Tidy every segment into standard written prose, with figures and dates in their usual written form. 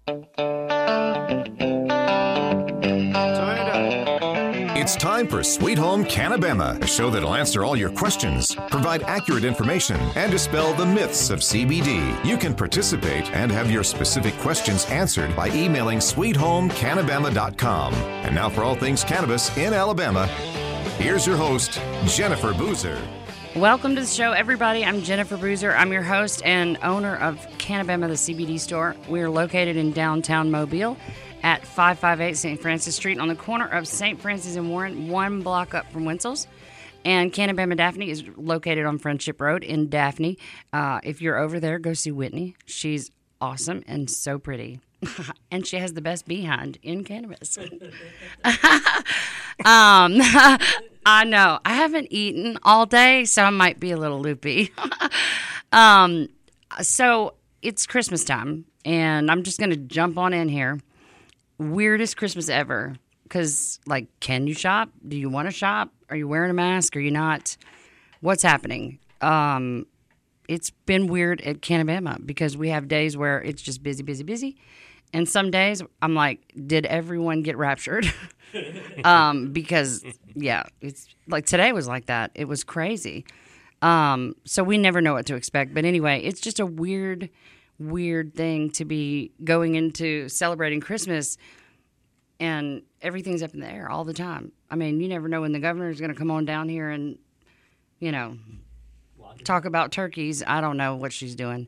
It's time for Sweet Home Cannabama, a show that'll answer all your questions, provide accurate information, and dispel the myths of CBD. You can participate and have your specific questions answered by emailing sweethomecannabama.com. And now for all things cannabis in Alabama, here's your host, Jennifer Boozer. Welcome to the show, everybody. I'm Jennifer Boozer. I'm your host and owner of Cannabama, the CBD store. We're located in downtown Mobile at 558 St. Francis Street on the corner of St. Francis and Warren, one block up from Winsel's. And Cannabama Daphne is located on Friendship Road in Daphne. If you're over there, go see Whitney. She's awesome and so pretty. And she has the best behind in cannabis. I know. I haven't eaten all day, so I might be a little loopy. So it's Christmas time, and I'm just going to jump on in here. Weirdest Christmas ever. Because, like, can you shop? Do you want to shop? Are you wearing a mask? Are you not? What's happening? It's been weird at Cannabama because we have days where it's just busy, busy, busy. And some days I'm like, did everyone get raptured? Because, yeah, it's like today was like that. It was crazy. So we never know what to expect. But anyway, it's just a weird thing to be going into celebrating Christmas and everything's up in the air all the time. I mean, you never know when the governor is going to come on down here and, you know, talk about turkeys. I don't know what she's doing.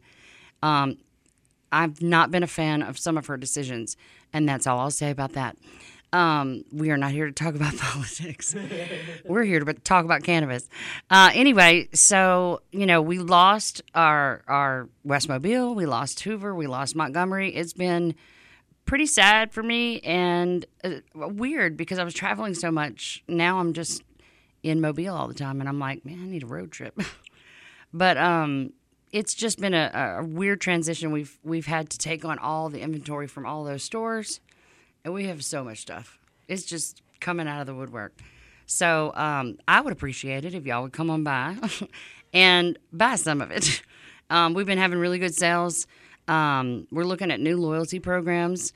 I've not been a fan of some of her decisions, and that's all I'll say about that. We are not here to talk about politics. We're here to talk about cannabis. Anyway, so, you know, we lost our West Mobile. We lost Hoover. We lost Montgomery. It's been pretty sad for me and weird because I was traveling so much. Now I'm just in Mobile all the time, and I'm like, man, I need a road trip. But it's just been a weird transition. We've had to take on all the inventory from all those stores, and we have so much stuff. It's just coming out of the woodwork. So I would appreciate it if y'all would come on by and buy some of it. We've been having really good sales. We're looking at new loyalty programs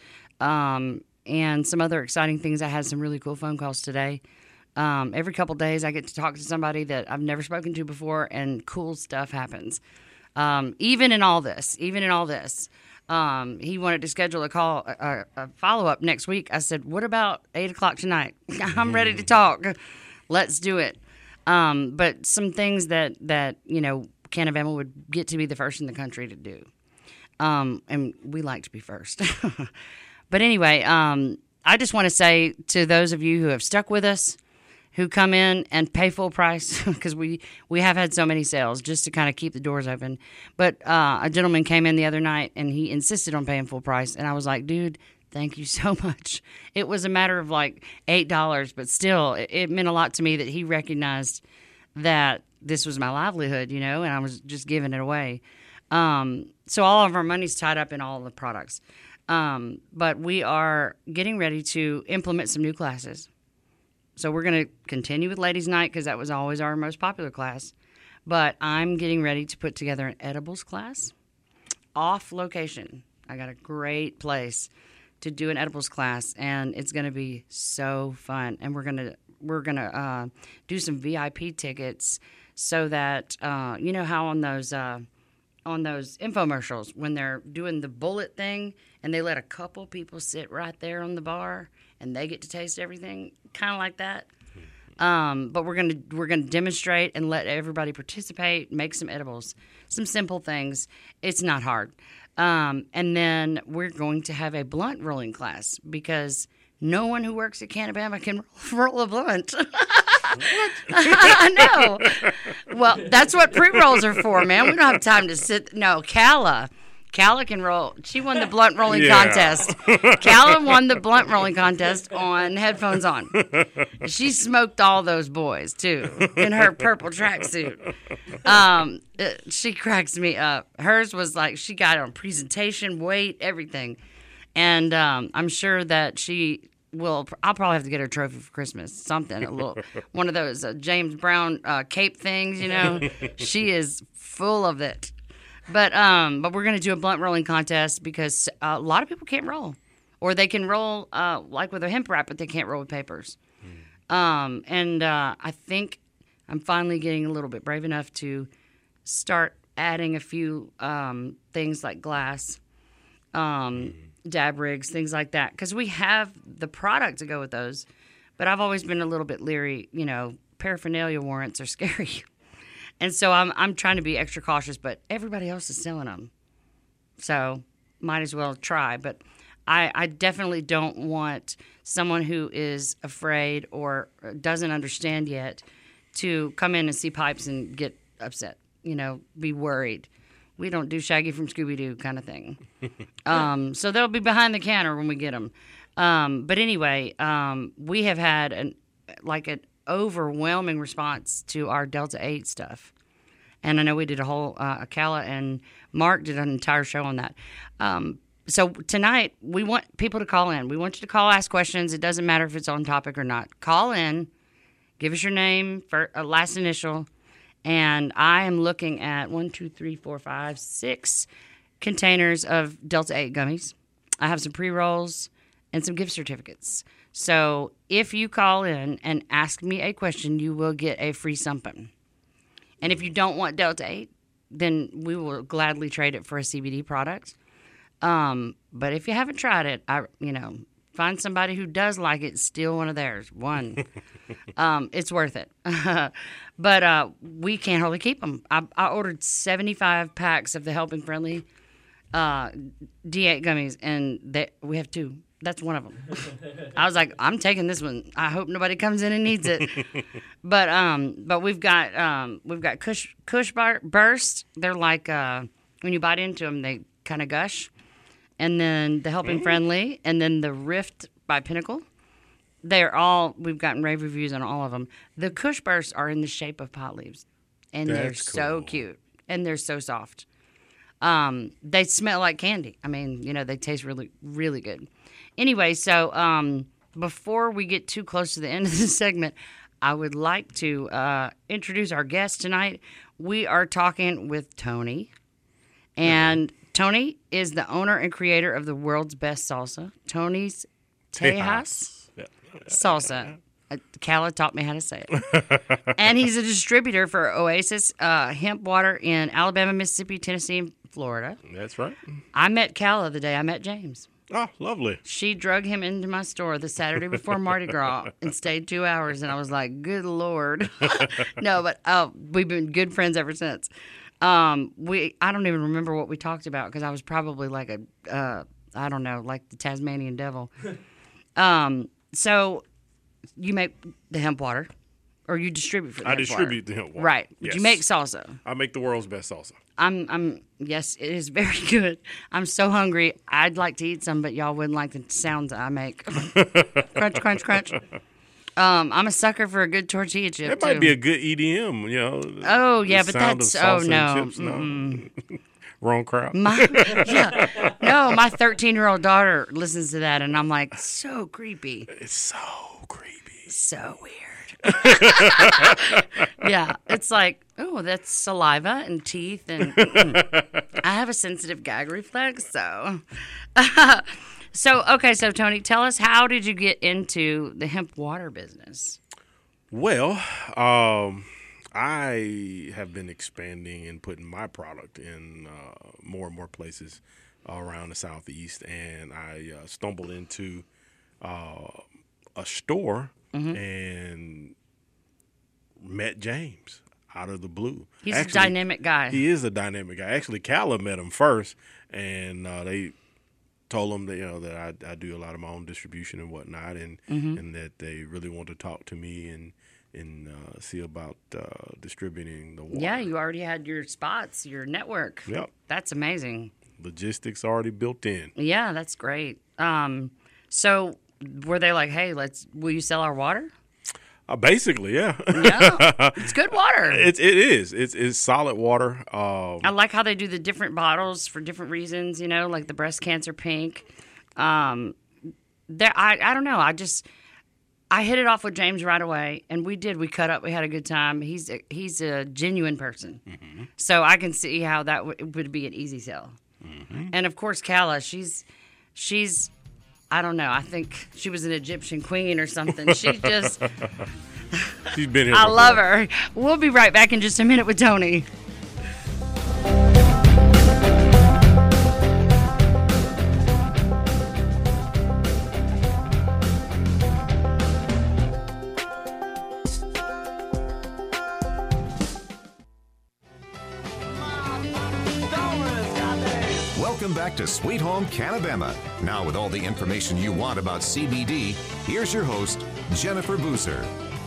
and some other exciting things. I had some really cool phone calls today. Every couple days I get to talk to somebody that I've never spoken to before, and cool stuff happens. Even in all this, he wanted to schedule a follow-up next week. I said, what about 8 o'clock tonight? I'm ready to talk. Let's do it. But some things that you know, Cannabama would get to be the first in the country to do. And we like to be first. But anyway, I just want to say to those of you who have stuck with us, who come in and pay full price, because we have had so many sales just to kind of keep the doors open. But a gentleman came in the other night, and he insisted on paying full price. And I was like, dude, thank you so much. It was a matter of like $8, but still, it meant a lot to me that he recognized that this was my livelihood, you know, and I was just giving it away. So all of our money's tied up in all of the products. But we are getting ready to implement some new classes. So we're going to continue with Ladies' Night because that was always our most popular class. But I'm getting ready to put together an edibles class off location. I got a great place to do an edibles class, and it's going to be so fun. And we're gonna do some VIP tickets so that you know how on those infomercials when they're doing the bullet thing and they let a couple people sit right there on the bar and they get to taste everything, kind of like that. But we're gonna demonstrate and let everybody participate, make some edibles, some simple things. It's not hard. And then we're going to have a blunt rolling class because no one who works at Cannabama can roll a blunt. I know. Well, that's what pre-rolls are for, man. We don't have time to sit. No, Calla can roll. She won the blunt rolling contest. Calla won the blunt rolling contest on headphones on. She smoked all those boys, too, in her purple tracksuit. She cracks me up. Hers was like, she got on presentation, weight, everything. And I'm sure that she will. I'll probably have to get her a trophy for Christmas. Something, a little, one of those James Brown cape things, you know. She is full of it. But we're going to do a blunt rolling contest because a lot of people can't roll. Or they can roll like with a hemp wrap, but they can't roll with papers. And I think I'm finally getting a little bit brave enough to start adding a few things like glass, dab rigs, things like that. Because we have the product to go with those. But I've always been a little bit leery, paraphernalia warrants are scary. And so I'm trying to be extra cautious, but everybody else is selling them. So might as well try. But I definitely don't want someone who is afraid or doesn't understand yet to come in and see pipes and get upset, be worried. We don't do Shaggy from Scooby-Doo kind of thing. So they'll be behind the counter when we get them. But anyway, we have had an overwhelming response to our Delta 8 stuff. And I know we did a whole, Akala and Mark did an entire show on that. So tonight, we want people to call in. We want you to call, ask questions. It doesn't matter if it's on topic or not. Call in, give us your name, last initial, and I am looking at 6 containers of Delta 8 gummies. I have some pre-rolls and some gift certificates. So if you call in and ask me a question, you will get a free something. And if you don't want Delta 8, then we will gladly trade it for a CBD product. But if you haven't tried it, find somebody who does like it, steal one of theirs. It's worth it. But we can't hardly keep them. I ordered 75 packs of the Helping Friendly D8 gummies, and we have 2. That's one of them. I was like, I'm taking this one. I hope nobody comes in and needs it. But we've got Kush Burst. They're like when you bite into them, they kind of gush. And then the Helping Friendly, and then the Rift by Pinnacle. We've gotten rave reviews on all of them. The Kush Bursts are in the shape of pot leaves, and they're so cute, and they're so soft. They smell like candy. I mean, they taste really, really good. Anyway, so before we get too close to the end of this segment, I would like to introduce our guest tonight. We are talking with Tony, and Tony is the owner and creator of the world's best salsa, Tony's Tejas Salsa. Kala taught me how to say it. And he's a distributor for Oasis hemp water in Alabama, Mississippi, Tennessee, and Florida. That's right. I met Kala the day I met James. Oh, lovely. She drug him into my store the Saturday before Mardi Gras and stayed 2 hours, and I was like, good Lord. No, but we've been good friends ever since. I don't even remember what we talked about because I was probably like I don't know, like the Tasmanian devil. So you make the hemp water, or you distribute for the hemp water. I distribute the hemp water. Right. Yes. You make salsa. I make the world's best salsa. Yes, it is very good. I'm so hungry. I'd like to eat some, but y'all wouldn't like the sounds I make. Crunch, crunch, crunch. I'm a sucker for a good tortilla chip. That might be a good EDM, Oh yeah, but that's no. Chips, no. Wrong crowd. My 13-year-old daughter listens to that, and I'm like, so creepy. It's so creepy. So weird. Yeah, it's like, oh, that's saliva and teeth, and I have a sensitive gag reflex, so. So Tony, tell us, how did you get into the hemp water business? Well, I have been expanding and putting my product in more and more places around the Southeast, and I stumbled into a store and met James out of the blue. He's a dynamic guy. He is a dynamic guy. Actually, Kala met him first, and they told him that that I do a lot of my own distribution and whatnot, and that they really want to talk to me and see about distributing the water. Yeah, you already had your spots, your network. Yep. That's amazing. Logistics already built in. Yeah, that's great. So were they like, hey, will you sell our water? Basically, yeah. Yeah, it's good water. It is. It's solid water. I like how they do the different bottles for different reasons, like the breast cancer pink. I don't know. I hit it off with James right away, and we did. We cut up. We had a good time. He's a genuine person, so I can see how that would be an easy sell. And of course, Kala, she's I don't know. I think she was an Egyptian queen or something. She's just. She's been here. I before. love her. We'll be right back in just a minute with Tony. Welcome back to Sweet Home Canabema. Now, with all the information you want about CBD, here's your host, Jennifer Boozer.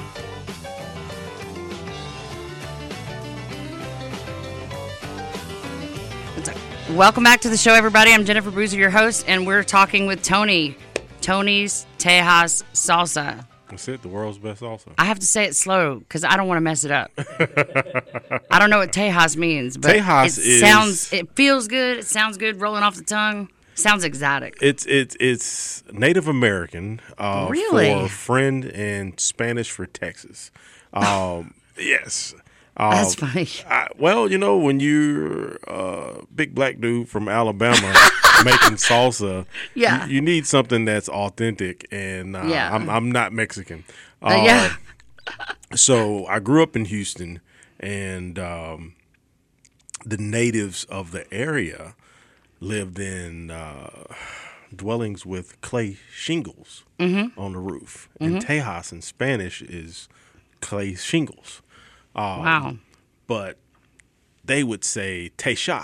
Welcome back to the show, everybody. I'm Jennifer Boozer, your host, and we're talking with Tony. Tony's Tejas Salsa. That's it, the world's best salsa. I have to say it slow because I don't want to mess it up. I don't know what Tejas means, but it feels good. It sounds good rolling off the tongue. Sounds exotic. It's Native American Really? for friend and Spanish for Texas. Yes. That's funny. Well, when you're a big black dude from Alabama making salsa, Yeah. you need something that's authentic, and Yeah. I'm not Mexican. Yeah. So I grew up in Houston, and the natives of the area lived in dwellings with clay shingles on the roof. And Tejas in Spanish is clay shingles. Wow. But they would say Teisha,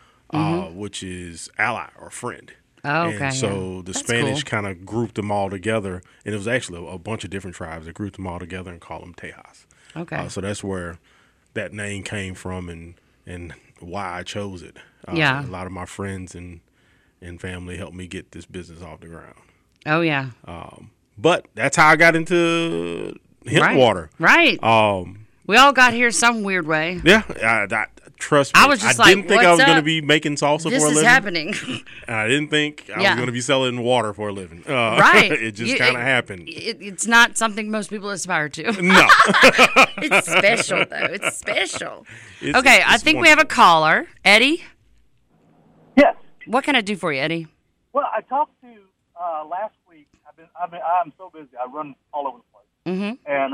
which is ally or friend. Oh, okay. And so yeah. the That's Spanish cool. kind of grouped them all together, and it was actually a bunch of different tribes that grouped them all together and called them Tejas. Okay. So that's where that name came from and why I chose it. Yeah. A lot of my friends and family helped me get this business off the ground. Oh, yeah. But that's how I got into hemp water. Right. We all got here some weird way. Yeah, trust me. I was just didn't think I was what's going to up? be making salsa This for a is living. happening. And I didn't think I was Yeah. going to be selling water for a living. Right. It just kind of happened. It's not something most people aspire to. No. It's special, though. It's special. It's I think we have a caller. Eddie? Yes. What can I do for you, Eddie? Well, I talked to last week. I'm so busy. I run all over the place. Mm-hmm. And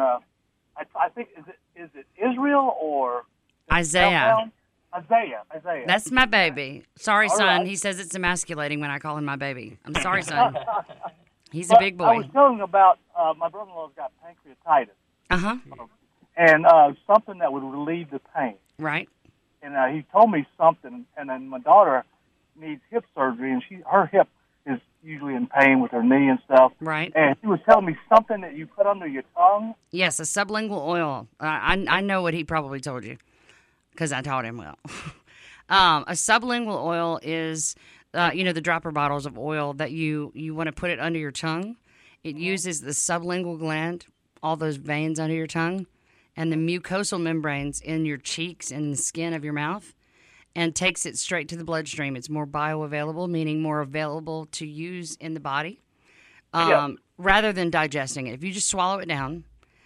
I think is it Israel or Isaiah. Isaiah. That's my baby. Sorry, All son. right. He says it's emasculating when I call him my baby. I'm sorry, son. He's a big I was boy. telling about my brother-in-law's got pancreatitis Uh-huh. and something that would relieve the pain. Right. And he told me something. And then my daughter needs hip surgery, and her hip is usually in pain with her knee and stuff. Right. And he was telling me something that you put under your tongue. Yes, a sublingual oil. I know what he probably told you because I taught him well. A sublingual oil is, the dropper bottles of oil that you want to put it under your tongue. It uses the sublingual gland, all those veins under your tongue, and the mucosal membranes in your cheeks and the skin of your mouth, and takes it straight to the bloodstream. It's more bioavailable, meaning more available to use in the body, rather than digesting it. If you just swallow it down,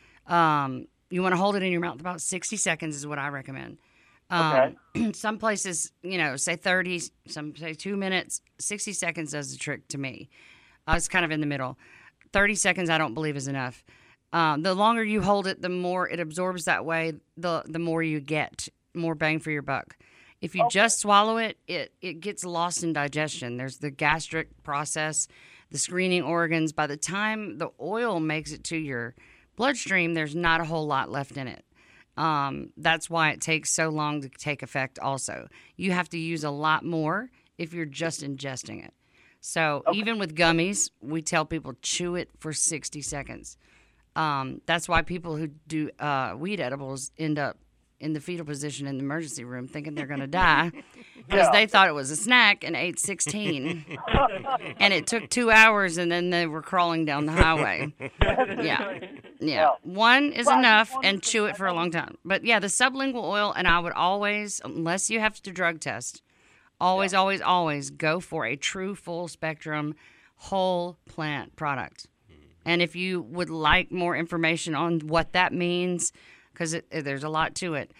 you want to hold it in your mouth about 60 seconds is what I recommend. Okay. Some places, say 30, some say 2 minutes. 60 seconds does the trick to me. It's kind of in the middle. 30 seconds I don't believe is enough. The longer you hold it, the more it absorbs that way, the more you get, more bang for your buck. If you just swallow it, it gets lost in digestion. There's the gastric process, the screening organs. By the time the oil makes it to your bloodstream, there's not a whole lot left in it. That's why it takes so long to take effect also. You have to use a lot more if you're just ingesting it. So even with gummies, we tell people chew it for 60 seconds. That's why people who do weed edibles end up in the fetal position in the emergency room thinking they're going to die because they thought it was a snack and ate 16. And it took 2 hours, and then they were crawling down the highway. Yeah. One is enough, and chew it for a long time. But, the sublingual oil, and I would always, unless you have to drug test, always go for a true full-spectrum whole plant product. And if you would like more information on what that means, because there's a lot to it,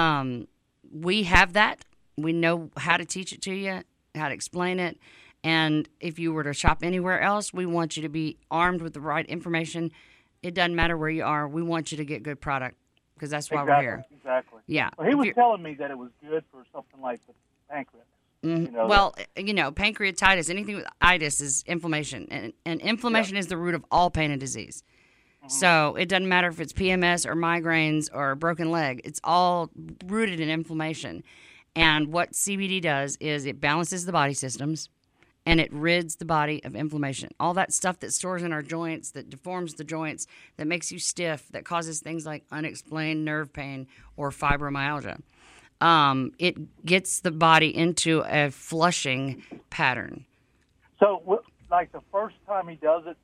we have that. We know how to teach it to you, how to explain it. And if you were to shop anywhere else, we want you to be armed with the right information. It doesn't matter where you are. We want you to get good product because that's why we're here. Exactly. Yeah. Well, he was telling me that it was good for something like the pancreas. Mm-hmm. Well, pancreatitis, anything with itis is inflammation. And inflammation is the root of all pain and disease. Mm-hmm. So it doesn't matter if it's PMS or migraines or a broken leg. It's all rooted in inflammation. And what CBD does is it balances the body systems and it rids the body of inflammation. All that stuff that stores in our joints, that deforms the joints, that makes you stiff, that causes things like unexplained nerve pain or fibromyalgia. It gets the body into a flushing pattern. So, like the first time he does it,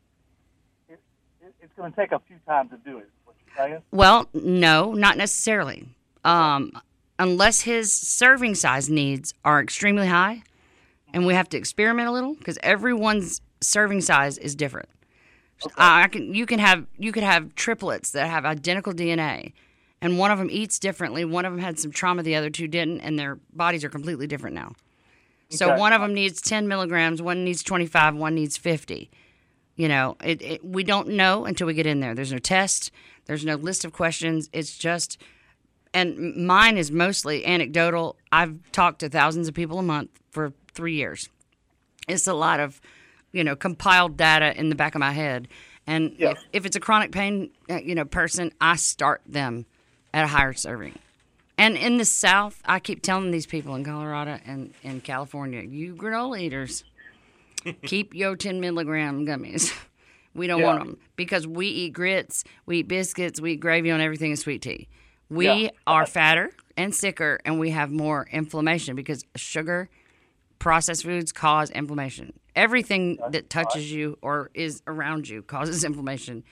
it's going to take a few times to do it, is what you're saying? Well, no, not necessarily. Unless his serving size needs are extremely high, and we have to experiment a little because everyone's serving size is different. Okay. You could have triplets that have identical DNA, and one of them eats differently. One of them had some trauma, the other two didn't, and their bodies are completely different now. So one of them needs 10 milligrams, one needs 25, one needs 50. We don't know until we get in there. There's no test. There's no list of questions. It's just, and mine is mostly anecdotal. I've talked to thousands of people a month for 3 years. It's a lot of, compiled data in the back of my head. And if it's a chronic pain, person, I start them at a higher serving. And in the South, I keep telling these people in Colorado and in California, you granola eaters, keep your 10 milligram gummies. We don't want them because we eat grits, we eat biscuits, we eat gravy on everything in sweet tea. We are fatter and sicker, and we have more inflammation because sugar, processed foods cause inflammation. Everything that touches you or is around you causes inflammation.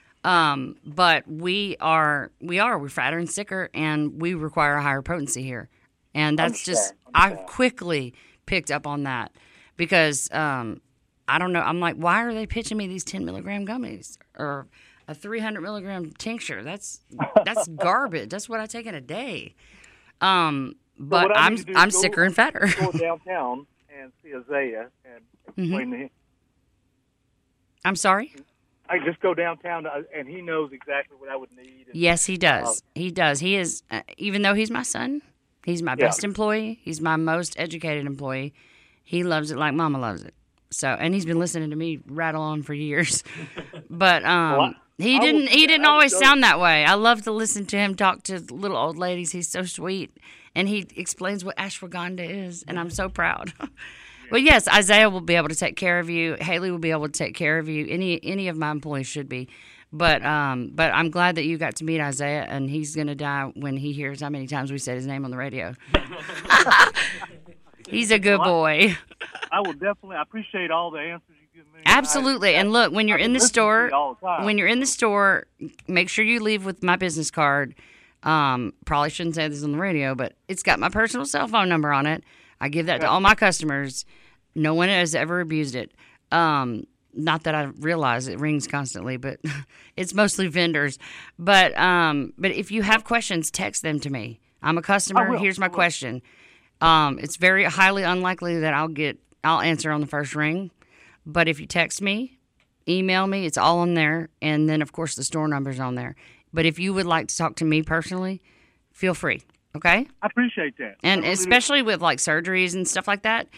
But we're fatter and sicker, and we require a higher potency here. And that's I quickly picked up on that because, I don't know. I'm like, why are they pitching me these 10 milligram gummies or a 300 milligram tincture? That's garbage. That's what I take in a day. But I'm sicker and fatter. Go downtown and see Isaiah and explain to him. I'm sorry? I just go downtown, and he knows exactly what I would need. Yes, he does. He does. He is, even though he's my son, he's my best employee. He's my most educated employee. He loves it like Mama loves it. So, and he's been listening to me rattle on for years. But he didn't always sound that way. I love to listen to him talk to little old ladies. He's so sweet, and he explains what ashwagandha is, and I'm so proud. Well, yes, Isaiah will be able to take care of you. Haley will be able to take care of you. Any of my employees should be. But I'm glad that you got to meet Isaiah, and he's going to die when he hears how many times we said his name on the radio. He's a good boy. I will definitely. I appreciate all the answers you give me. Absolutely. And look, when you're in the store, make sure you leave with my business card. Probably shouldn't say this on the radio, but it's got my personal cell phone number on it. I give that to all my customers. No one has ever abused it. Not that I realize it rings constantly, but it's mostly vendors. But if you have questions, text them to me. I'm a customer. Here's my question. It's very highly unlikely that I'll answer on the first ring. But if you text me, email me, it's all on there. And then, of course, the store number's on there. But if you would like to talk to me personally, feel free. Okay? I appreciate that. And especially with like surgeries and stuff like that,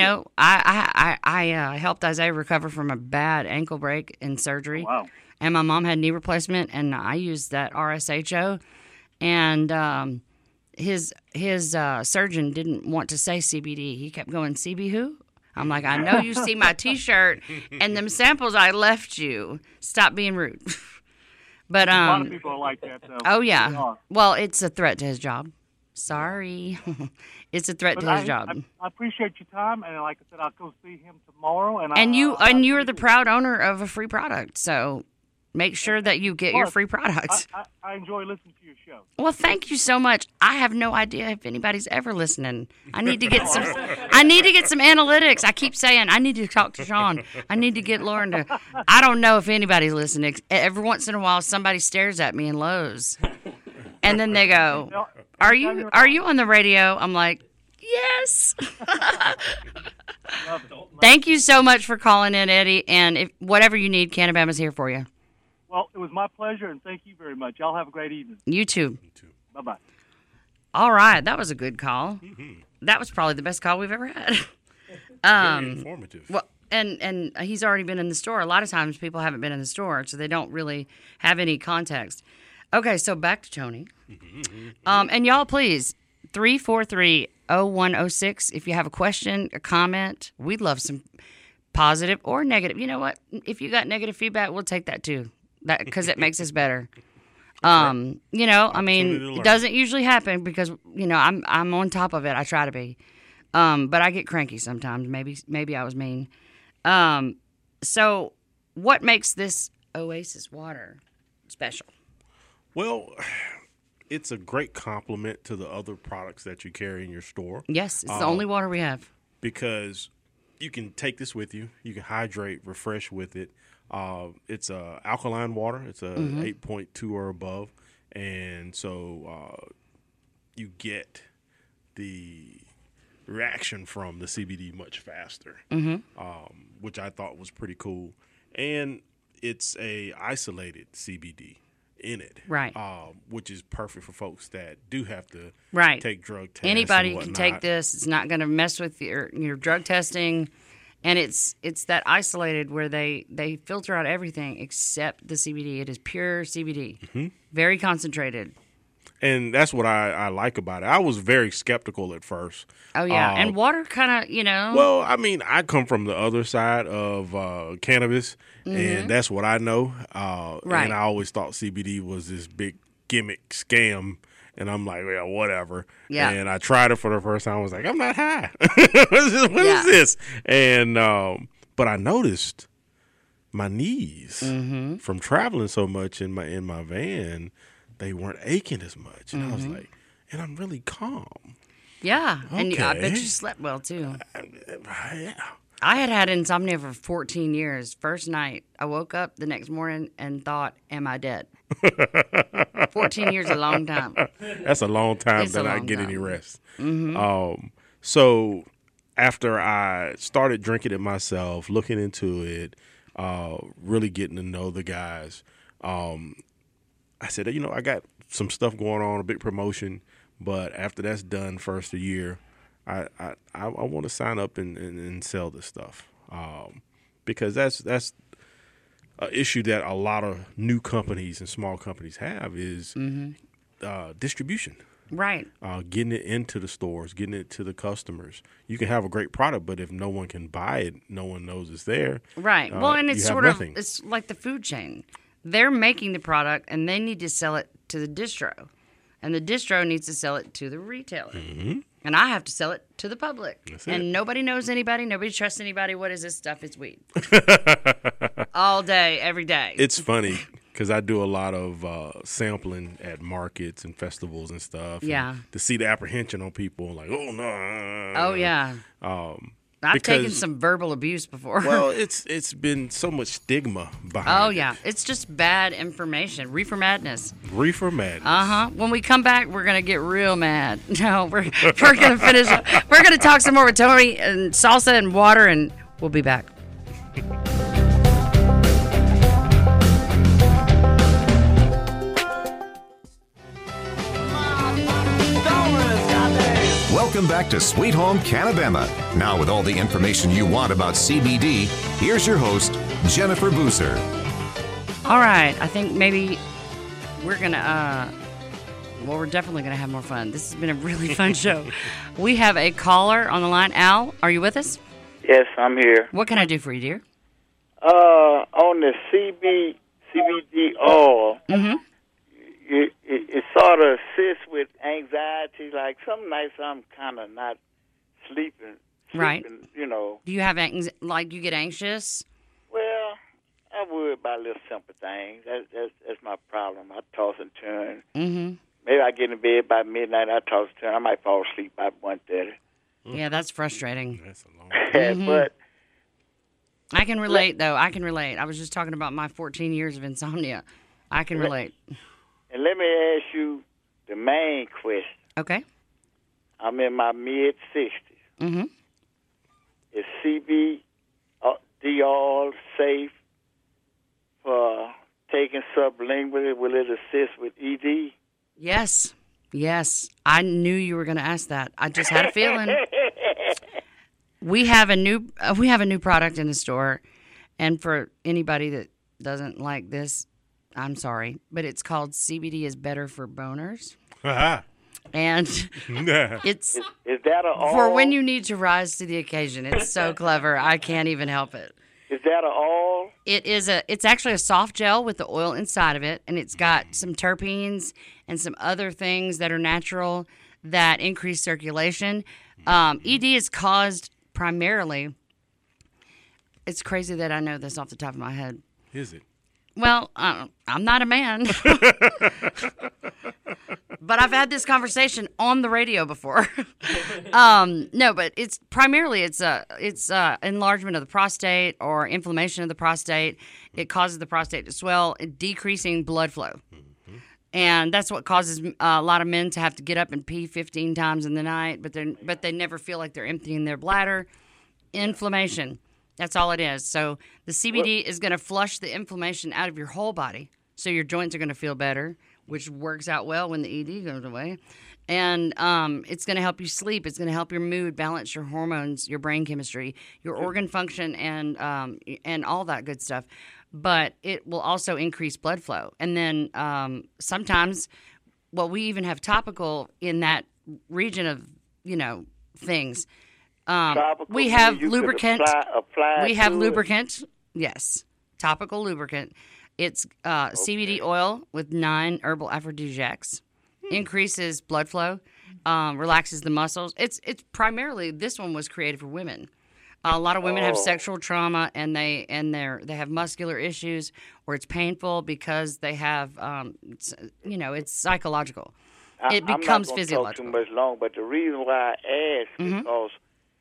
I helped Isaiah recover from a bad ankle break in surgery. Wow. And my mom had knee replacement, and I used that RSHO. And his surgeon didn't want to say CBD. He kept going, CB who? I'm like, I know you see my T-shirt and them samples I left you. Stop being rude. But a lot of people are like that, though. Oh yeah. Well, it's a threat to his job. Sorry, it's a threat to his job. I appreciate your time, and like I said, I'll go see him tomorrow. And you're the proud owner of a free product, so make sure that you get your Plus, free product. I enjoy listening to your show. Well, thank you so much. I have no idea if anybody's ever listening. I need to get some. I need to get some analytics. I keep saying I need to talk to Sean. I need to get Lauren to. I don't know if anybody's listening. Every once in a while, somebody stares at me in Lowe's, and then they go, "Are you on the radio?" I'm like, "Yes." Thank you so much for calling in, Eddie. And if whatever you need, Canabama's here for you. Well, it was my pleasure, and thank you very much. Y'all have a great evening. You too. Bye-bye. All right, that was a good call. That was probably the best call we've ever had. Very informative. Well, and he's already been in the store. A lot of times people haven't been in the store, so they don't really have any context. Okay, so back to Tony. And y'all, please, 343-0106. If you have a question, a comment, we'd love some positive or negative. You know what? If you got negative feedback, we'll take that too. That because it makes us better. You know, I mean, it doesn't usually happen because I'm on top of it. I try to be, but I get cranky sometimes. Maybe I was mean. So, what makes this Oasis water special? Well, it's a great complement to the other products that you carry in your store. Yes, it's the only water we have. Because you can take this with you. You can hydrate, refresh with it. It's a alkaline water. It's a 8.2 or above, and so you get the reaction from the CBD much faster, which I thought was pretty cool. And it's a isolated CBD in it, right? Which is perfect for folks that do have to take drug tests. Anybody can take this. It's not going to mess with your drug testing. And it's that isolated where they filter out everything except the CBD. It is pure CBD, very concentrated. And that's what I like about it. I was very skeptical at first. Oh, yeah. And water kind of, Well, I mean, I come from the other side of cannabis, and that's what I know. Right. And I always thought CBD was this big gimmick scam. And I'm like, well, whatever. Yeah. And I tried it for the first time. I was like, I'm not high. What is this? And but I noticed my knees from traveling so much in my van, they weren't aching as much. And I was like, and I'm really calm. Yeah. Okay. And I bet you slept well, too. Yeah. I had insomnia for 14 years. First night, I woke up the next morning and thought, am I dead? 14 years is a long time. That's a long time to not get any rest. So after I started drinking it myself, looking into it, really getting to know the guys, I said, I got some stuff going on, a big promotion, but after that's done, first of the year, I want to sign up and sell this stuff because that's an issue that a lot of new companies and small companies have is distribution. Right. Getting it into the stores, getting it to the customers. You can have a great product, but if no one can buy it, no one knows it's there. Right. Well, and it's sort nothing. of it's like the food chain. They're making the product and they need to sell it to the distro, and the distro needs to sell it to the retailer. And I have to sell it to the public. And nobody knows anybody. Nobody trusts anybody. What is this stuff? It's weed. All day, every day. It's funny because I do a lot of sampling at markets and festivals and stuff. Yeah. And to see the apprehension on people, like, oh, no. Oh, yeah. I've taken some verbal abuse before. Well, it's been so much stigma behind it. Oh, yeah. It's just bad information. Reefer madness. Reefer madness. When we come back, we're going to get real mad. No, we're going to finish. We're going to talk some more with Tony and salsa and water, and we'll be back. Welcome back to Sweet Home Canabama. Now with all the information you want about CBD, here's your host, Jennifer Boozer. All right. I think maybe we're going to, we're definitely going to have more fun. This has been a really fun show. We have a caller on the line. Al, are you with us? Yes, I'm here. What can I do for you, dear? On the CBD oil, it sort of assists with anxiety. Like some nights I'm kind of not sleeping. Right. You know. Do you have you get anxious? Well, I would. worry about little simple things. That's my problem. I toss and turn. Mm-hmm. Maybe I get in bed by midnight. I toss and turn. I might fall asleep by 1:30. Yeah, that's frustrating. That's a long. But I can relate, though. I can relate. I was just talking about my 14 years of insomnia. I can relate. and let me ask you the main question. Okay. I'm in my mid-60s. Mm-hmm. Is CBD all safe for taking sublingually? Will it assist with ED? Yes. Yes. I knew you were going to ask that. I just had a feeling. We have a new product in the store, and for anybody that doesn't like this, I'm sorry, but it's called CBD is better for boners. And it's Is that a all? for when you need to rise to the occasion. It's so clever. I can't even help it. Is that a all? It's actually a soft gel with the oil inside of it, and it's got some terpenes and some other things that are natural that increase circulation. ED is caused primarily. It's crazy that I know this off the top of my head. Is it? Well, I'm not a man, but I've had this conversation on the radio before. No, but it's primarily it's enlargement of the prostate or inflammation of the prostate. It causes the prostate to swell, decreasing blood flow, and that's what causes a lot of men to have to get up and pee 15 times in the night, but they never feel like they're emptying their bladder. Inflammation. That's all it is. So the CBD is going to flush the inflammation out of your whole body, so your joints are going to feel better, which works out well when the ED goes away. And it's going to help you sleep. It's going to help your mood, balance your hormones, your brain chemistry, your organ function, and all that good stuff. But it will also increase blood flow. And then sometimes, well, we even have topical in that region of, things. We have lubricant. We have lubricant. Yes. Topical lubricant. It's CBD oil with 9 herbal aphrodisiacs. Increases blood flow, relaxes the muscles. It's primarily, this one was created for women. A lot of women have sexual trauma, and they have muscular issues, or it's painful because they have it's psychological. It becomes physiological. I'm not going to talk too much long, but the reason why I ask is because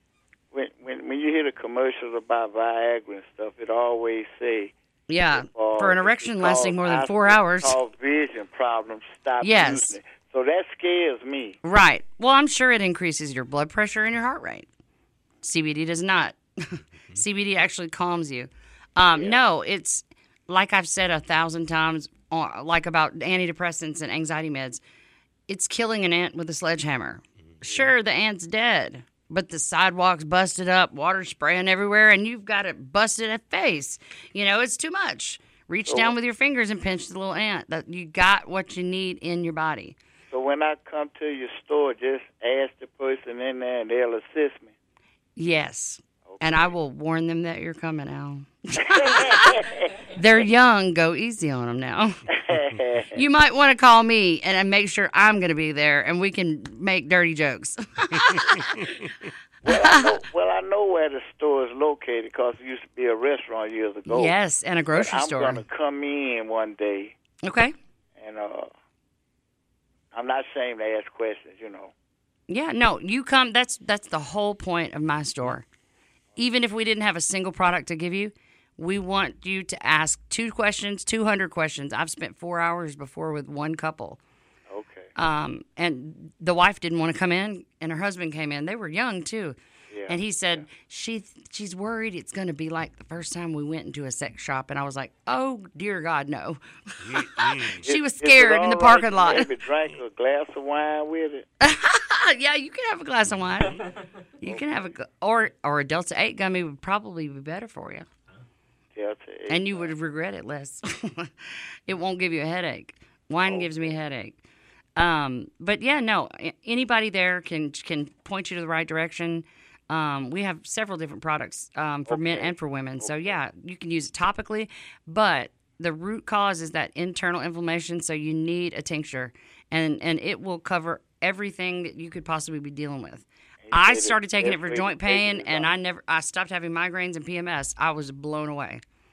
when you hear the commercials about Viagra and stuff, it always say for an erection lasting more than 4 hours. Cause vision problems. Stop using it. So that scares me. Right. Well, I'm sure it increases your blood pressure and your heart rate. CBD does not. CBD actually calms you. No, it's like I've said 1,000 times, like about antidepressants and anxiety meds. It's killing an ant with a sledgehammer. Sure, the ant's dead, but the sidewalk's busted up, water spraying everywhere, and you've got a busted face. It's too much. Reach down with your fingers and pinch the little ant. That you got what you need in your body. So when I come to your store, just ask the person in there, and they'll assist me. Yes. Okay. And I will warn them that you're coming, Al. They're young. Go easy on them now. You might want to call me and make sure I'm going to be there, and we can make dirty jokes. I know where the store is located because it used to be a restaurant years ago. Yes, and a grocery store. I'm going to come in one day. Okay. And I'm not ashamed to ask questions, Yeah, no, you come. That's the whole point of my store. Even if we didn't have a single product to give you, we want you to ask 2 questions, 200 questions. I've spent 4 hours before with one couple. Okay. And the wife didn't want to come in, and her husband came in. They were young, too. Yeah. And he said, she's worried it's going to be like the first time we went into a sex shop. And I was like, oh, dear God, no. She was scared in the parking lot. Maybe drank a glass of wine with it. Yeah, you can have a glass of wine. You can have or a Delta 8 gummy would probably be better for you. Delta 8. And you would regret it less. It won't give you a headache. Wine gives me a headache. But yeah, no, anybody there can point you to the right direction. We have several different products for men and for women. So yeah, you can use it topically, but the root cause is that internal inflammation. So you need a tincture, and it will cover everything that you could possibly be dealing with. I started taking it for joint pain, and I stopped having migraines and PMS. I was blown away. You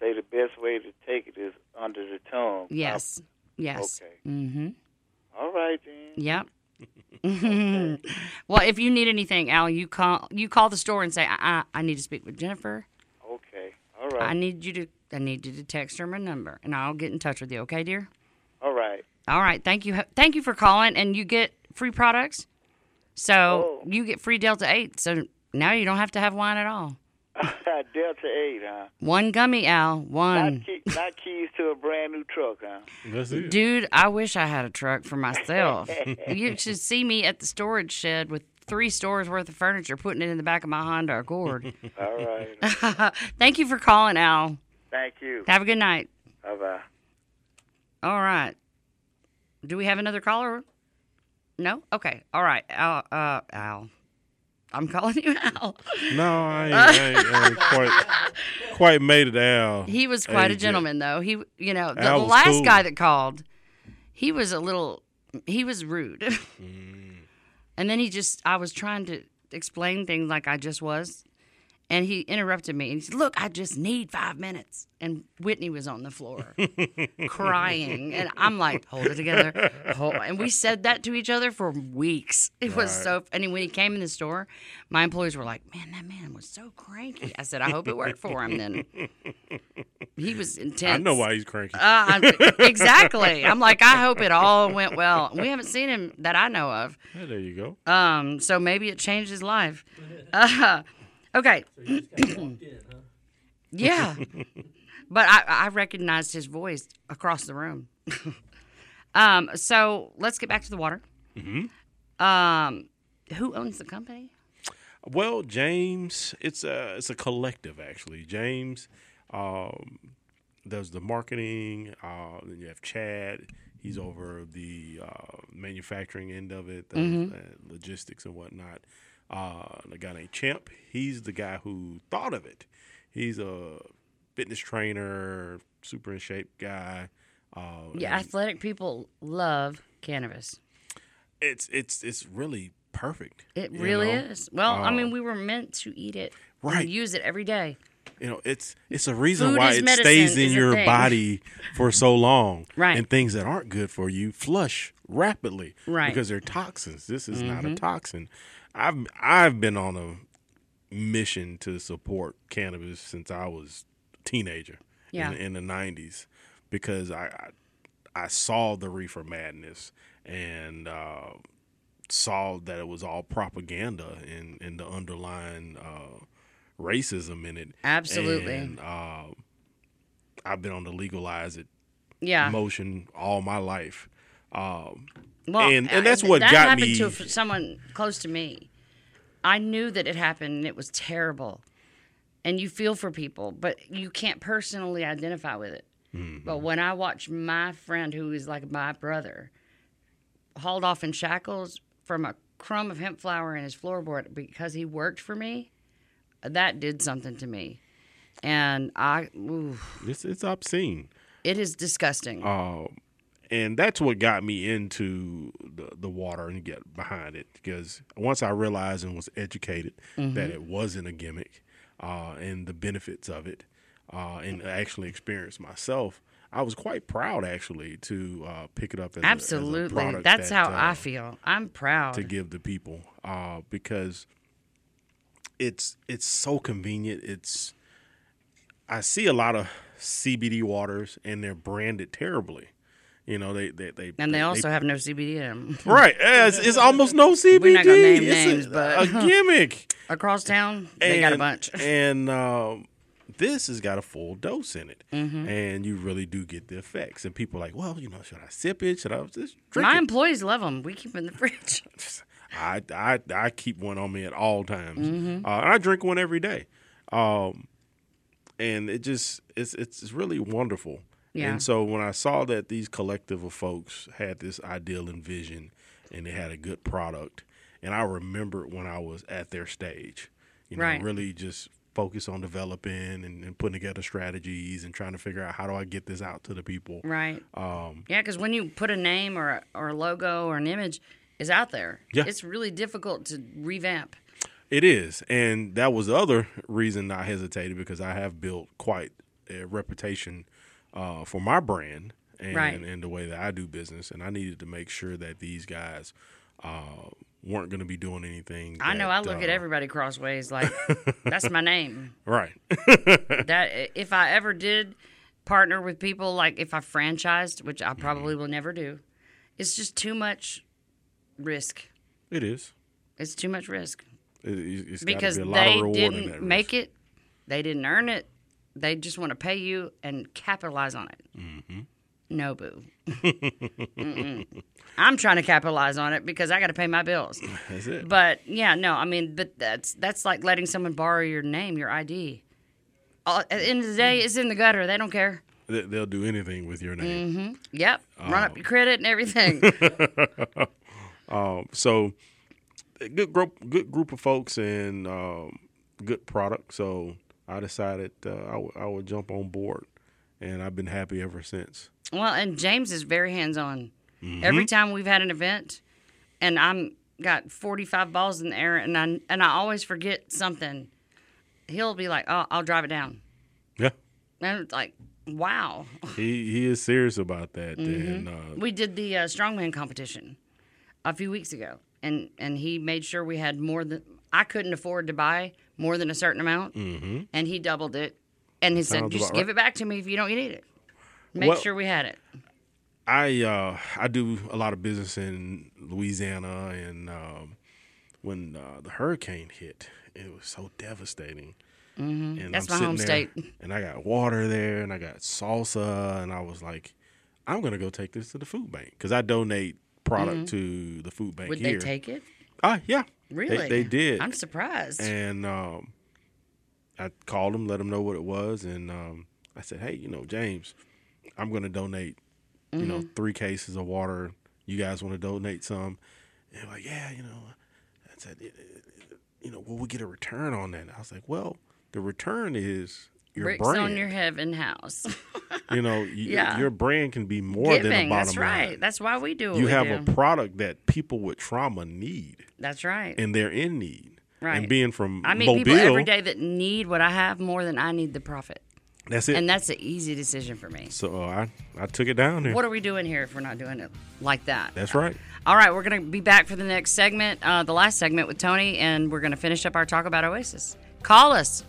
say the best way to take it is under the tongue. Yes. Yes. Okay. Mm-hmm. All right, then. Yep. Well, if you need anything, Al, you call the store and say, I need to speak with Jennifer. Okay. All right. I need you to text her my number, and I'll get in touch with you. Okay, dear? All right. All right. Thank you. Thank you for calling, and you get free products. So you get free Delta 8. So now you don't have to have wine at all. Delta 8, huh? One gummy, Al. One. Not keys to a brand new truck, huh? That's it. Dude, I wish I had a truck for myself. You should see me at the storage shed with 3 stores worth of furniture, putting it in the back of my Honda Accord. All right. Thank you for calling, Al. Thank you. Have a good night. Bye-bye. All right. Do we have another caller? No? Okay. All right. Al. I'm calling you Al. No, I ain't quite made it, Al. He was quite a Age gentleman, though. The Al was last cool. guy that called, he was rude. And then I was trying to explain things like I just was. And he interrupted me. And he said, look, I just need 5 minutes. And Whitney was on the floor crying. And I'm like, hold it together. And we said that to each other for weeks. It was so funny. When he came in the store, my employees were like, man, that man was so cranky. I said, I hope it worked for him then. He was intense. I know why he's cranky. Exactly. I'm like, I hope it all went well. We haven't seen him that I know of. Yeah, there you go. So maybe it changed his life. Okay. So you just got walked in, huh? Yeah. But I recognized his voice across the room. So let's get back to the water. Mm-hmm. Who owns the company? Well, James, it's a collective actually. James does the marketing. Then you have Chad. He's over the manufacturing end of it, the logistics and whatnot. A guy named Champ. He's the guy who thought of it. He's a fitness trainer, super in shape guy. Athletic people love cannabis. It's really perfect. It really is. Well, I mean, we were meant to eat it, right? And use it every day. It's a reason Food why is it medicine stays in is a your thing. body for so long. Right. And things that aren't good for you flush rapidly. Right. Because they're toxins. This is not a toxin. I've been on a mission to support cannabis since I was a teenager in the 90s because I saw the reefer madness and saw that it was all propaganda and the underlying racism in it. Absolutely. And I've been on the legalize it Yeah. motion all my life. Well, and that's what that got happened me. to someone close to me. I knew that it happened, and it was terrible. And you feel for people, but you can't personally identify with it. Mm-hmm. But when I watched my friend, who is like my brother, hauled off in shackles from a crumb of hemp flower in his floorboard because he worked for me, that did something to me. And It's obscene. It is disgusting. And that's what got me into the water and get behind it because once I realized and was educated that it wasn't a gimmick and the benefits of it and actually experienced myself, I was quite proud actually to pick it up as Absolutely. a product. That's that, how I feel. I'm proud to give the people because it's so convenient. I see a lot of CBD waters and they're branded terribly. You know, they also have no CBD in them. Right. It's almost no CBD. We're not going to name It's names, but a gimmick. Across town, they got a bunch. And this has got a full dose in it. Mm-hmm. And you really do get the effects. And people are like, well, should I sip it? Should I just drink My it? employees love them. We keep them in the fridge. I keep one on me at all times. Mm-hmm. I drink one every day. And it's really wonderful. Yeah. And so when I saw that these collective of folks had this ideal and vision and they had a good product, and I remembered when I was at their stage, right. really just focus on developing and putting together strategies and trying to figure out how do I get this out to the people. Right. Because when you put a name or a logo or an image is out there, it's really difficult to revamp. It is. And that was the other reason I hesitated because I have built quite a reputation for my brand and, Right. and the way that I do business, and I needed to make sure that these guys weren't going to be doing anything. I know. I look at everybody crossways like that's my name. Right. That if I ever did partner with people, like if I franchised, which I probably will never do, it's just too much risk. It is. It's too much risk It's because gotta be a lot of they reward in didn't that make risk. it, they didn't earn it. They just want to pay you and capitalize on it. Mm-hmm. No, boo. I'm trying to capitalize on it because I got to pay my bills. That's it. But yeah, no, I mean, but that's like letting someone borrow your name, your ID. At the end of the day, it's in the gutter. They don't care. They'll do anything with your name. Yep, run up your credit and everything. So, good group of folks and good product. So I decided I would jump on board, and I've been happy ever since. Well, and James is very hands-on. Every time we've had an event, and I'm got 45 balls in the air, and I always forget something, he'll be like, "Oh, I'll drive it down." Yeah, And it's like, wow. he is serious about that. And We did the strongman competition a few weeks ago, and he made sure we had more than I couldn't afford to buy more than a certain amount, and he doubled it, and he said, Sounds "Just about give right. it back to me if you don't need it. Make sure we had it." I do a lot of business in Louisiana, and when the hurricane hit, it was so devastating. And That's I'm my home sitting there, state. and I got water there, and I got salsa, and I was like, I'm gonna go take this to the food bank because I donate product to the food bank Would here. they take it? Yeah, Really? They did. I'm surprised. And I called them, let them know what it was, and I said, hey, James, I'm going to donate, 3 cases of water. You guys want to donate some? And they're like, yeah, I said, will we get a return on that? I was like, well, the return is your Bricks brand. on your heaven house. Yeah. Your brand can be more than a Giving. bottom That's right. line. That's why we do what You we have do. a product that people with trauma need, That's right. and they're in need. Right. And being from I meet Mobile, people every day that need what I have more than I need the profit. that's it. And that's an easy decision for me. So I took it down there. What are we doing here if we're not doing it like that? That's right. All right, we're going to be back for the next segment, the last segment with Tony, and we're going to finish up our talk about Oasis. Call us.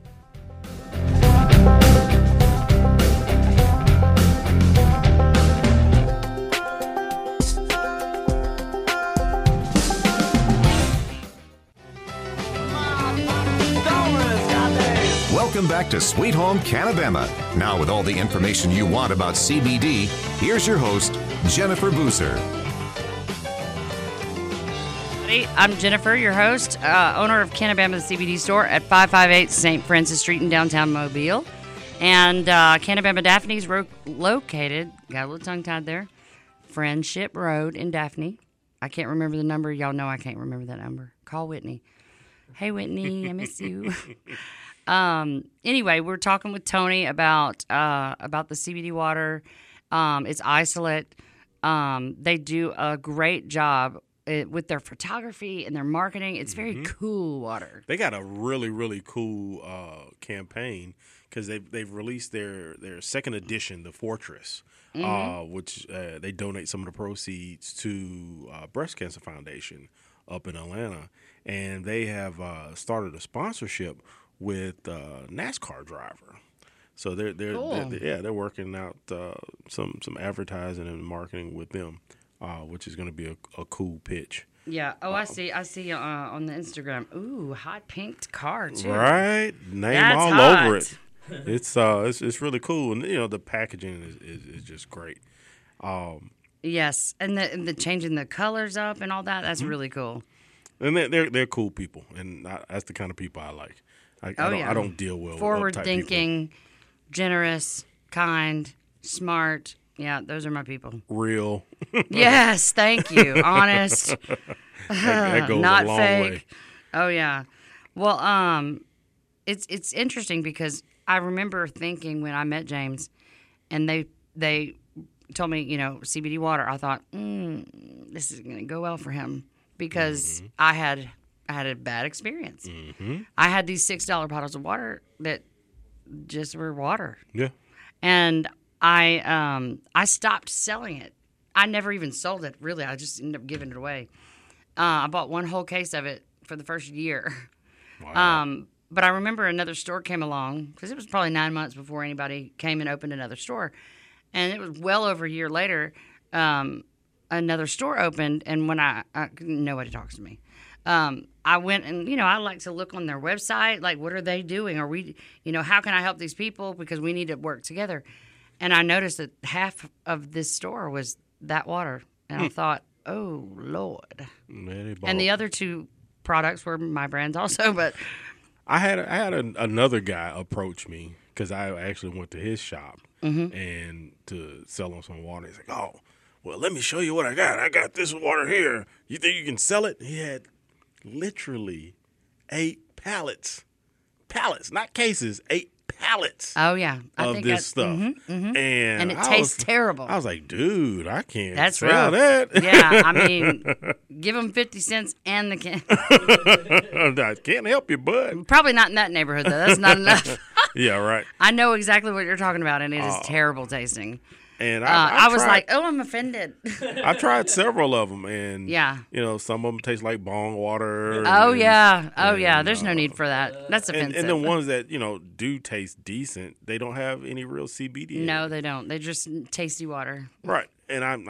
Welcome back to Sweet Home Canabema. Now, with all the information you want about CBD, here's your host, Jennifer Boozer. I'm Jennifer, your host, owner of Canabema the CBD store at 558 St. Francis Street in downtown Mobile. And Canabema Daphne's located, got a little tongue-tied there, Friendship Road in Daphne. I can't remember the number. Y'all know I can't remember that number. Call Whitney. Hey, Whitney, I miss you. Anyway, we're talking with Tony about the CBD water. It's isolate. They do a great job with their photography and their marketing. It's very cool water. They got a really, really cool campaign because they've released their second edition, the Fortress, which they donate some of the proceeds to Breast Cancer Foundation up in Atlanta, and they have started a sponsorship with NASCAR driver. So they're Cool. they're working out some advertising and marketing with them, which is going to be a cool pitch. Yeah. Oh, I see on the Instagram. Ooh, hot pink car too. Right, name That's all hot. over it. It's really cool, and the packaging is just great. Yes, and the changing the colors up and all that. That's really cool. And they're cool people, and that's the kind of people I like. I don't deal well with forward uptight thinking, generous, kind, smart. Yeah, those are my people. people. Real. Yes, thank you. Honest, that goes not a long fake. way. Oh yeah. Well, it's interesting because I remember thinking when I met James, and they told me CBD water. I thought this is going to go well for him because I had a bad experience. I had these $6 bottles of water that just were water. Yeah. And I stopped selling it. I never even sold it, really. I just ended up giving it away. I bought one whole case of it for the first year. Wow. But I remember another store came along, because it was probably 9 months before anybody came and opened another store. And it was well over a year later, another store opened, and when nobody talks to me. I went and, I like to look on their website, like, what are they doing? Are we, how can I help these people? Because we need to work together. And I noticed that half of this store was that water. And I thought, oh, Lord. And the other two products were my brands also, but I had another guy approach me because I actually went to his shop and to sell him some water. He's like, oh, well, let me show you what I got. I got this water here. You think you can sell it? He had literally 8 pallets, not cases, 8 pallets. Oh yeah, of this stuff, and it tastes terrible. I was like, dude, I can't That's sell rough. that. Yeah, I mean, give them 50 cents and the can. I can't help you, bud. Probably not in that neighborhood though. That's not enough. Yeah, right. I know exactly what you're talking about, and it is terrible tasting. And I was tried- like, oh, I'm offended. I've tried several of them, and Yeah. some of them taste like bong water. Oh and- yeah. There's no need for that. That's And, offensive. and the ones that do taste decent, they don't have any real CBD. in No, it. they don't. They're just tasty water. Right. And I'm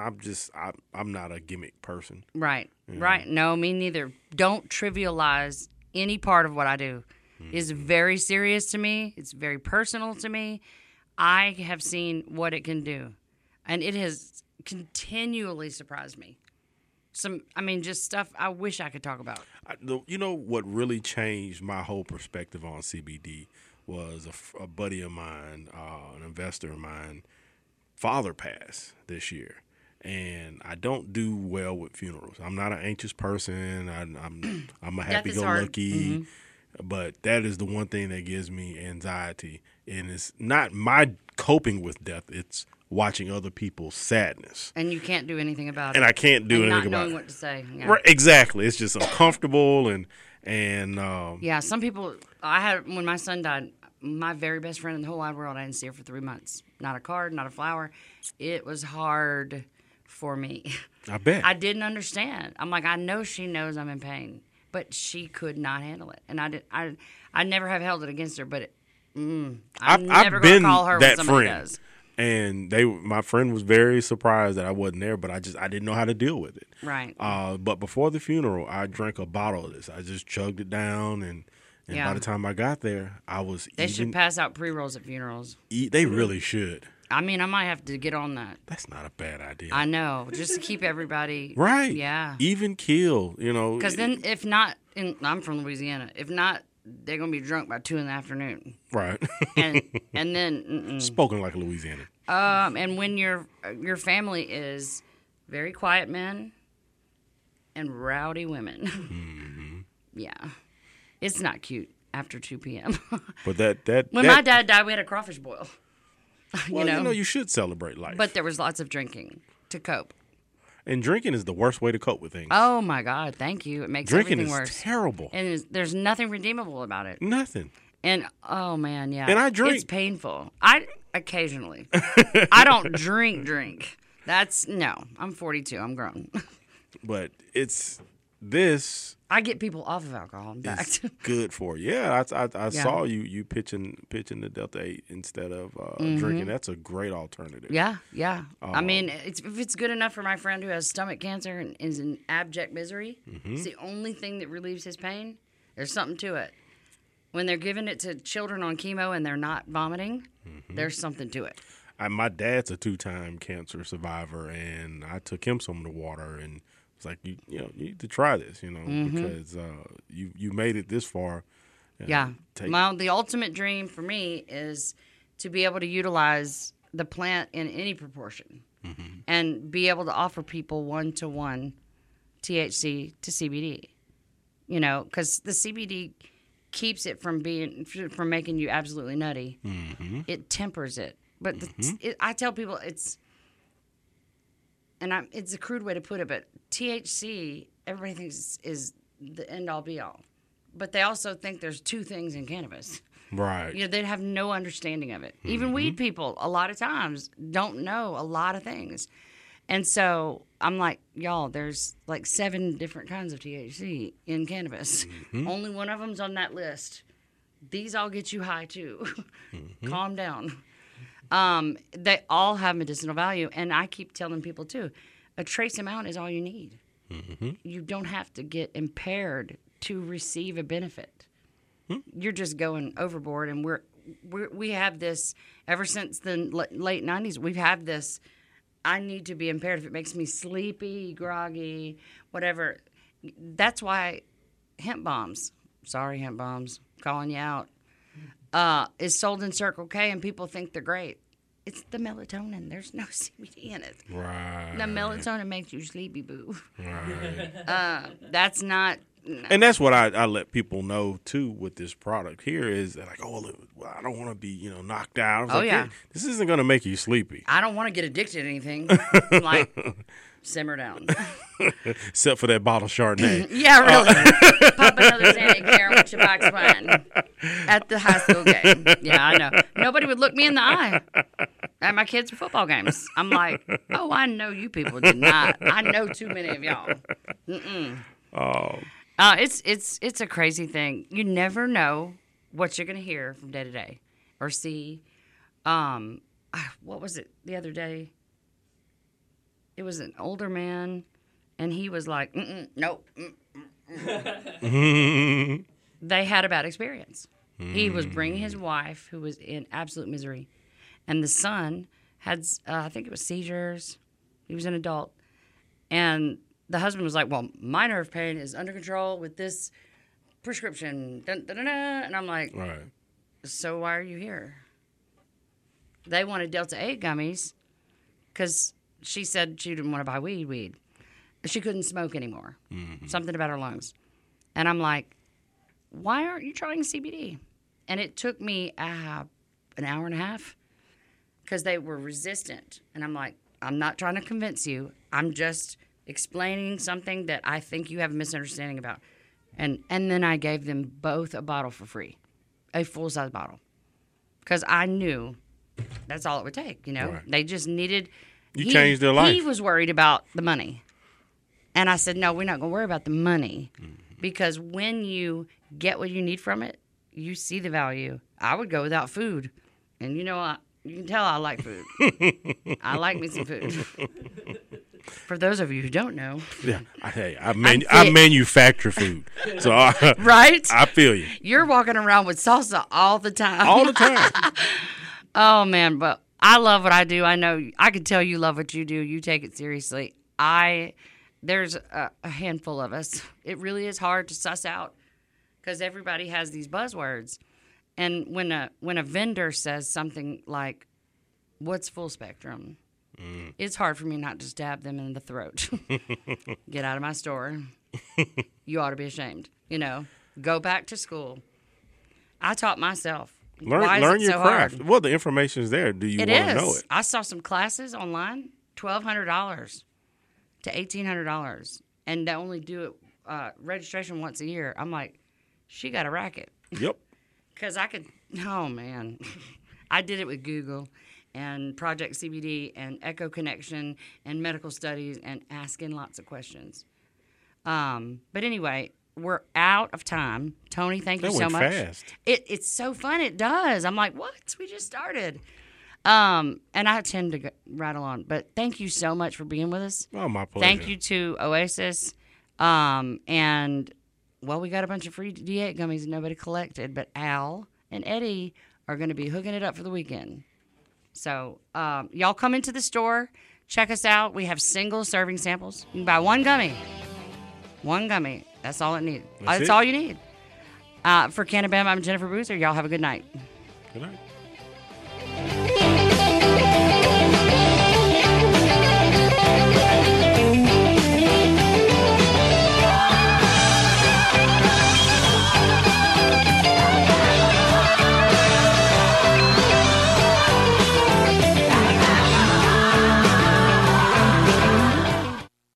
not a gimmick person. Right. Right. No, me neither. Don't trivialize any part of what I do. It's very serious to me. It's very personal to me. I have seen what it can do, and it has continually surprised me. Just stuff I wish I could talk about. What really changed my whole perspective on CBD was a buddy of mine, an investor of mine, father passed this year. And I don't do well with funerals. I'm not an anxious person. I'm a happy-go-lucky. But that is the one thing that gives me anxiety. And it's not my coping with death. It's watching other people's sadness. And you can't do anything about it. And I can't do and anything not about knowing it. what to say. Yeah. Right, exactly. It's just uncomfortable. And Yeah, some people, when my son died, my very best friend in the whole wide world, I didn't see her for 3 months. Not a card, not a flower. It was hard for me. I bet. I didn't understand. I'm like, I know she knows I'm in pain, but she could not handle it. And I never have held it against her, but I'm never going to call her when somebody does. And my friend was very surprised that I wasn't there, but I didn't know how to deal with it. Right. But before the funeral, I drank a bottle of this. I just chugged it down, and by the time I got there, I was They should pass out pre-rolls at funerals. They really should. I mean, I might have to get on that. That's not a bad idea. I know, just to keep everybody right. Yeah. Even kill, Because then, if not, I'm from Louisiana. If not, they're gonna be drunk by 2 p.m. Right. And then Spoken like a Louisianan. And when your family is very quiet men and rowdy women, yeah, it's not cute after 2 p.m. But that when my dad died, we had a crawfish boil. Well, you should celebrate life. But there was lots of drinking to cope. And drinking is the worst way to cope with things. Oh my God! Thank you. It makes drinking everything is worse. terrible. And there's nothing redeemable about it. Nothing. And oh man, yeah. And I drink. It's painful. Occasionally. I don't drink. I'm 42. I'm grown. But it's this. I get people off of alcohol. In fact, It's good for you. Yeah, I saw you pitching the Delta 8 instead of drinking. That's a great alternative. Yeah. I mean, if it's good enough for my friend who has stomach cancer and is in abject misery, it's the only thing that relieves his pain. There's something to it. When they're giving it to children on chemo and they're not vomiting, there's something to it. My dad's a 2-time cancer survivor, and I took him some of the water, and it's like you need to try this, because you made it this far. Yeah. The ultimate dream for me is to be able to utilize the plant in any proportion and be able to offer people 1-to-1 THC to CBD. Because the CBD keeps it from making you absolutely nutty. It tempers it. But I tell people it's a crude way to put it, but THC, everybody thinks is the end all be all. But they also think there's 2 things in cannabis. Right. You know, they'd have no understanding of it. Even weed people, a lot of times, don't know a lot of things. And so I'm like, y'all, there's like 7 different kinds of THC in cannabis. Only one of them's on that list. These all get you high, too. Calm down. They all have medicinal value. And I keep telling people, too, a trace amount is all you need. You don't have to get impaired to receive a benefit. You're just going overboard. And we have this, ever since the late 90s, we've had this, I need to be impaired if it makes me sleepy, groggy, whatever. That's why hemp bombs, sorry hemp bombs, calling you out, is sold in Circle K and people think they're great. It's the melatonin. There's no CBD in it. Right. The melatonin makes you sleepy, boo. Right. That's not. And that's what I let people know too with this product here is that like, oh, well, I don't want to be knocked out. I was like, yeah. "Hey, this isn't going to make you sleepy. I don't want to get addicted to anything. Like, simmer down. Except for that bottle of Chardonnay. Yeah, really. Pop another Sandy Karen with your box wine at the high school game. Yeah, I know. Nobody would look me in the eye at my kids' football games. I'm like, oh, I know you people did not. I know too many of y'all. Oh. It's a crazy thing. You never know what you're going to hear from day to day or see. What was it the other day? It was an older man, and he was like, nope. They had a bad experience. He was bringing his wife, who was in absolute misery, and the son had, I think it was seizures. He was an adult, and the husband was like, well, my nerve pain is under control with this prescription. Dun, dun, dun, dun. And I'm like, Right. So why are you here? They wanted Delta 8 gummies because she said she didn't want to buy weed. She couldn't smoke anymore. Something about her lungs. And I'm like, why aren't you trying CBD? And it took me an hour and a half because they were resistant. And I'm like, I'm not trying to convince you. I'm just explaining something that I think you have a misunderstanding about. And then I gave them both a bottle for free, a full-size bottle, because I knew that's all it would take, Right. They just needed... You changed their life. He was worried about the money. And I said, no, we're not going to worry about the money, because when you get what you need from it, you see the value. I would go without food. And you can tell I like food. I like me some food. For those of you who don't know. Yeah, I manufacture food. So right? I feel you. You're walking around with salsa all the time. All the time. Oh, man, but I love what I do. I know I can tell you love what you do. You take it seriously. There's a handful of us. It really is hard to suss out because everybody has these buzzwords. And when a vendor says something like, what's full spectrum? It's hard for me not to stab them in the throat. Get out of my store. You ought to be ashamed. Go back to school. I taught myself. Why Learn is it your so craft. hard? Well, the information's there. Do you want to know it? I saw some classes online, $1,200 to $1,800, and they only do it registration once a year. I'm like, she got a racket. Yep. Because oh man, I did it with Google and Project CBD and Echo Connection and medical studies and asking lots of questions. But anyway, we're out of time. Tony, thank you so much. That went fast. It's so fun. It does. I'm like, what? We just started. And I tend to rattle on. But thank you so much for being with us. Oh, my pleasure. Thank you to Oasis. And, well, we got a bunch of free D8 gummies and nobody collected. But Al and Eddie are going to be hooking it up for the weekend. So y'all come into the store. Check us out. We have single serving samples. You can buy one gummy. One gummy. That's all it needs. That's all you need. For Canabam, I'm Jennifer Boozer. Y'all have a good night. Good night.